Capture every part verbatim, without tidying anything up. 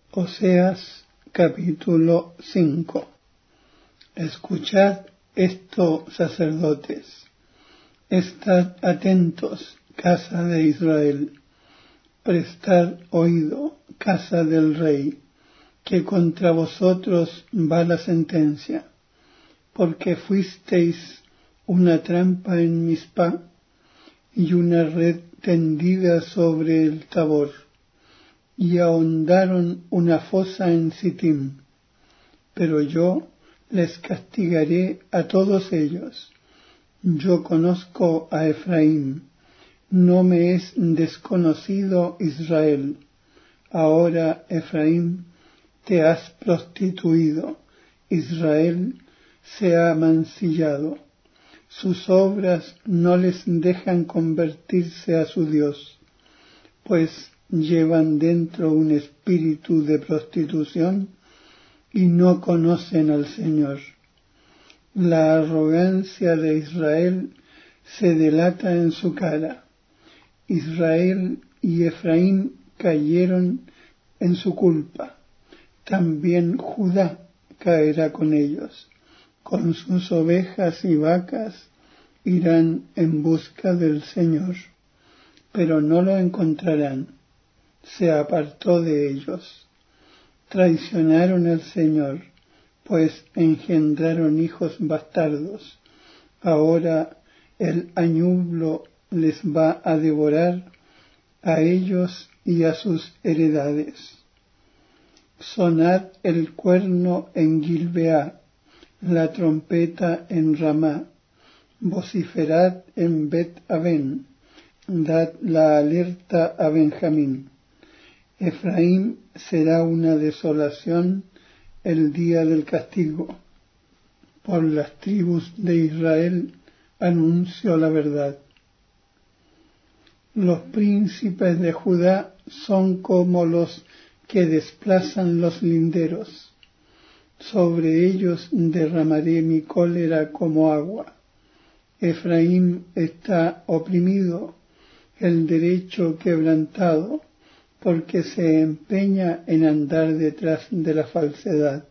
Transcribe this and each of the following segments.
Oseas capítulo cinco. Escuchad esto, sacerdotes, estad atentos, casa de Israel, prestad oído, casa del rey, que contra vosotros va la sentencia, porque fuisteis una trampa en Mizpá y una red tendida sobre el Tabor, y ahondaron una fosa en Sittim. Pero yo les castigaré a todos ellos. Yo conozco a Efraín, no me es desconocido Israel. Ahora, Efraín, te has prostituido, Israel se ha mancillado. Sus obras no les dejan convertirse a su Dios, pues llevan dentro un espíritu de prostitución y no conocen al Señor. La arrogancia de Israel se delata en su cara. Israel y Efraín cayeron en su culpa. También Judá caerá con ellos. Con sus ovejas y vacas irán en busca del Señor, pero no lo encontrarán. Se apartó de ellos. Traicionaron al Señor, pues engendraron hijos bastardos. Ahora el añublo les va a devorar a ellos y a sus heredades. Sonad el cuerno en Gilbeá, la trompeta en Ramá, vociferad en Bet-Aven, dad la alerta a Benjamín. Efraín será una desolación el día del castigo. Por las tribus de Israel anuncio la verdad. Los príncipes de Judá son como los que desplazan los linderos. Sobre ellos derramaré mi cólera como agua. Efraín está oprimido, el derecho quebrantado, porque se empeña en andar detrás de la falsedad.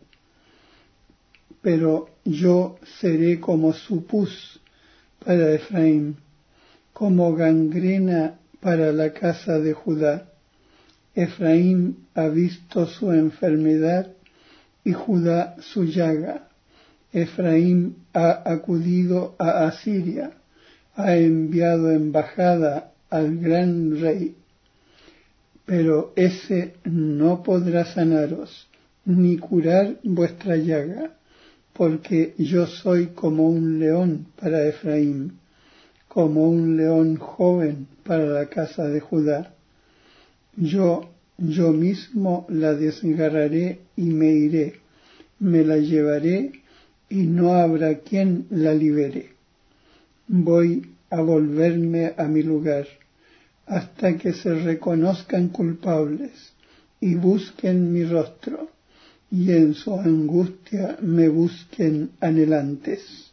Pero yo seré como su pus para Efraín, como gangrena para la casa de Judá. Efraín ha visto su enfermedad y Judá su llaga. Efraín ha acudido a Asiria, ha enviado embajada al gran rey. Pero ese no podrá sanaros, ni curar vuestra llaga, porque yo soy como un león para Efraín, como un león joven para la casa de Judá. Yo, yo mismo la desgarraré y me iré, me la llevaré y no habrá quien la libere. Voy a volverme a mi lugar, hasta que se reconozcan culpables y busquen mi rostro, y en su angustia me busquen anhelantes.